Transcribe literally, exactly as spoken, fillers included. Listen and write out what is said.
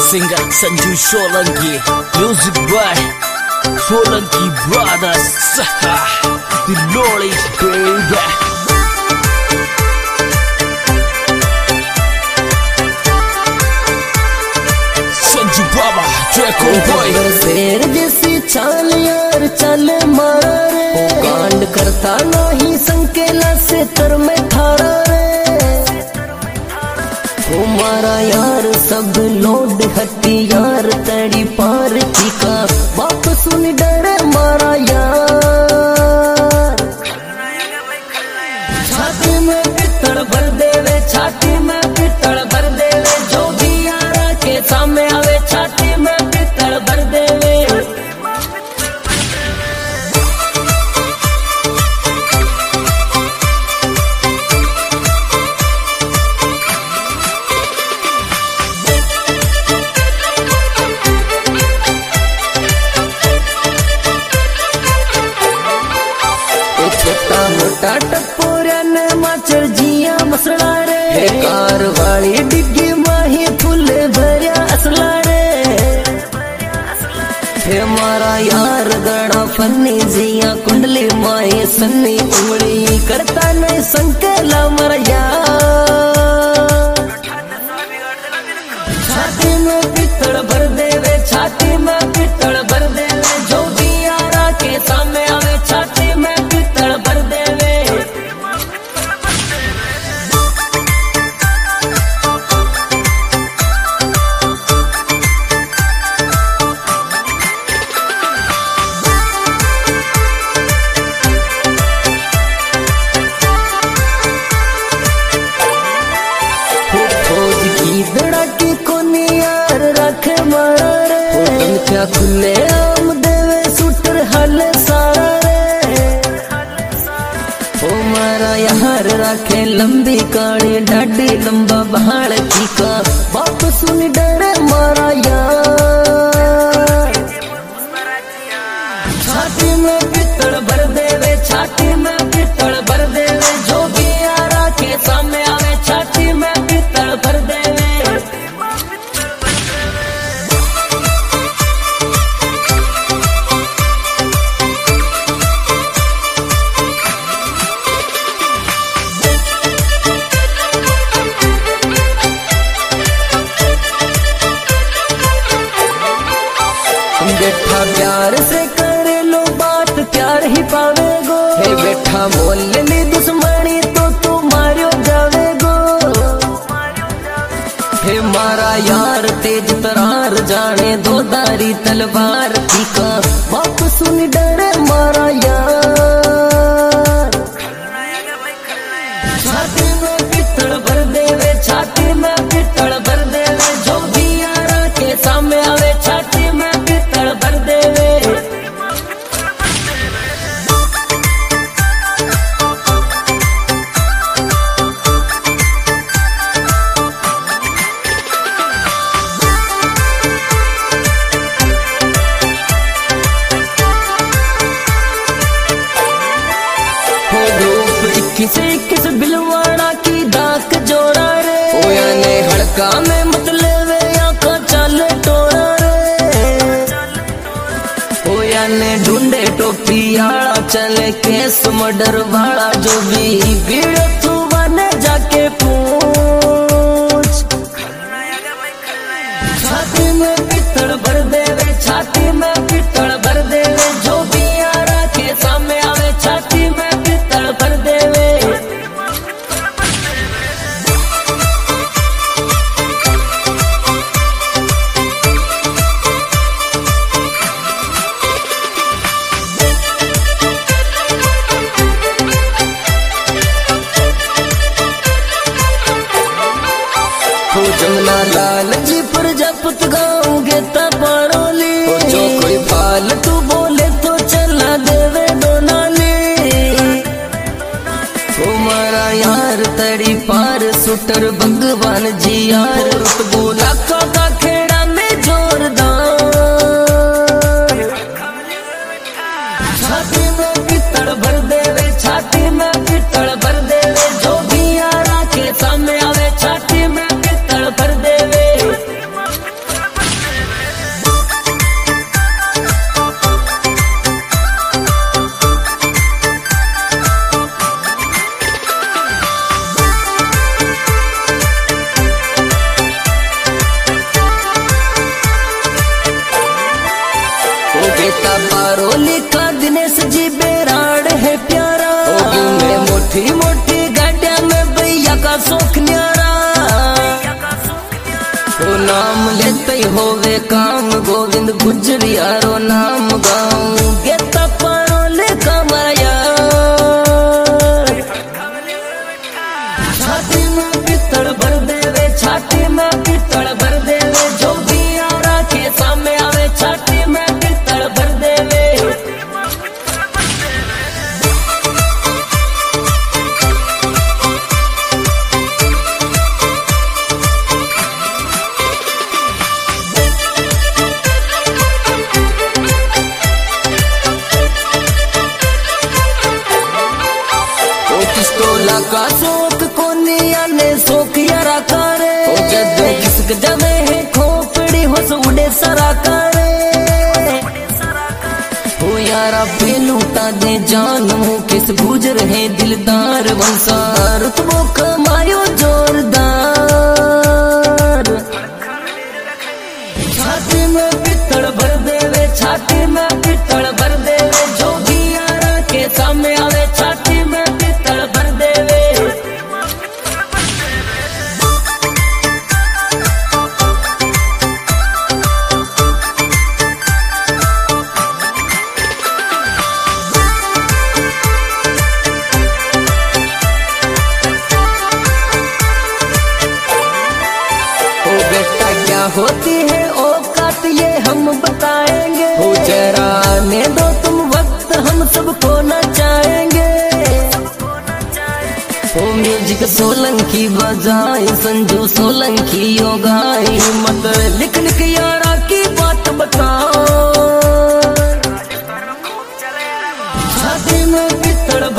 singer Sanju Solanki, music by Solanki Brothers, the knowledge baby. Sanju Baba, take on boy. शेर जैसी चाल यार चल मारा रे, कांड करता नहीं संकेला से तर में थारा रे। हमारा यार सब लोड हथियार तड़ी पार चीका, बाप सुन डरे मारा यार। छाती में पित्तल भर देवे, छाती में पित्तल भर देवे, जो भी यारा के सामने आवे छाती में पित्तल भर देवे। छोटा मोटा टपोरा ने माचर जिया मसला रे, कार वाली डिग्गी माही फुल भरिया असला रे। हे मारा यार गड़ा फन्नी जिया कुंडली माही सन्नी, उंगली करता नहीं संकेला मर यार। छाती में पित्तल भर देवे, छाती में पित्तल भर देवे, जो भी यारा के सामने आवे छाती में पित्तल भर देवे। फौज की धड़ाकी कोनी यार रखे मारा रे, क्या खुले आम देवे सुटर हल सारा रे। ओ मारा यार रखे लंबी काड़ी डाडी लंबा बहाड़ चीका, बाप सुन डरे मारा यार। छाती में पित्तल भर देवे, छाती में पित्तल भर देवे, जो भी यारा के सामने आवे छाती में पित्तल भर देवे। बेटा प्यार से करे लो बात, प्यार ही पावेगो। हे बेटा मोल ली दुश्मनी तो तू मारियो जावेगो। हे मारा यार तेज तरार जाने दो दारी तलवार तीका, बाप सुन डरे मारा यार। छाती में पित्तल भर देवे, छाती में पित्तल भर देवे, जो भी यारा के सामने आवे छाती में पित्तल भर देवे। किसे किस बिलवाड़ा की दाक जोड़ा रे, ओया ने हड़का में मतलब आका चल टोरा रे। ओया ने ढूंढे टोपी आड़ा चले केस मर्डर वाला, जो भी भीड़ तू बने जाके पूछ। छाती में पित्तल भर देवे, छाती में पित्तल भर देवे, जो भी यारा के सामने आवे छाती में पित्तल भर देवे। जमुना लाल जी प्रजापत गाँव गेता पारोली, जो कोई फाल तू बोले तो चला देवे डोनाली। हमारा यार तड़ी पार सुटर भगवान जी यार, बोला का खेड़ा में जोरदार। छाती में पित्तल भर देवे, छाती में पित्तल भर देवे, जो भी यारा के सामने आवे छाती में पित्तल भर देवे। मोटी मोटी गाड़िया में भैया का शौक न्यारा, ओ नाम लेते ही होवे काम, गोविंद गुजरियारो नाम गाऊं गेता परोले कमाया। छाती में पित्तड़ भर देवे, छाती में पित्तड़ भर देवे, जो भी आरा के सामने आवे छाती में पित्तड़ भर देवे। पिस्तौला का शौक कोनी आने शौक यारा करे, ओ जद किसक जमे है खोपड़ी हो उड़े सरा करे। ओ यारा पे लूटा दे जान हो किस गुजर है दिलदार वंसा, रुतबो कमायो जोरदार। छाती में पित्तड़ भर देवे, छाती में पित्तड़ भर देवे, जो भी यारा के सामने आवे छाती में पित्तड़ भर देवे। ओ बेटा क्या होती है औकात ये हम बताएंगे, हो जरा आने दो तुम वक्त हम सबको नचाएंगे। ओ म्यूजिक सोलंकी बजाए, संजू सोलंकी यो गाए, मत लिख लिख यारा की बात बताओ। छाती में पित्तड़